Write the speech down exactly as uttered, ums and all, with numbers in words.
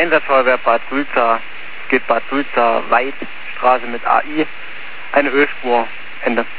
Einsatzfeuerwehr Bad Sulza, es geht Bad Sulza weit, Straße mit A I, eine Ölspur, Ende.